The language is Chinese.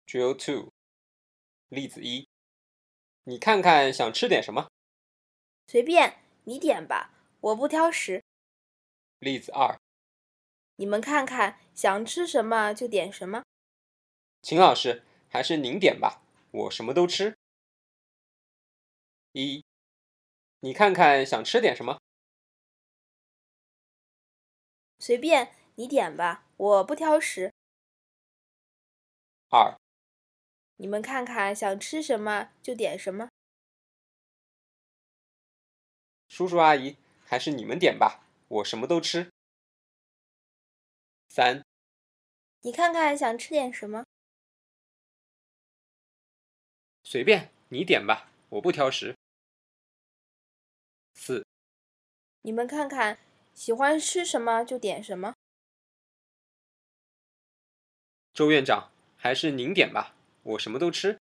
Drill 2， 例子1，你看看想吃点什么？ 随便，你点吧，我不挑食。 例子2， 你们看看想吃什么就点什么。 秦老师，还是您点吧，我什么都吃。1，你看看想吃点什么？ 随便，你点吧，我不挑食。 2， 你们看看想吃什么就点什么。 叔叔阿姨，还是你们点吧，我什么都吃。3， 你看看想吃点什么。 随便，你点吧，我不挑食。4， 你们看看喜欢吃什么就点什么。 周院长，还是您点吧，我什么都吃。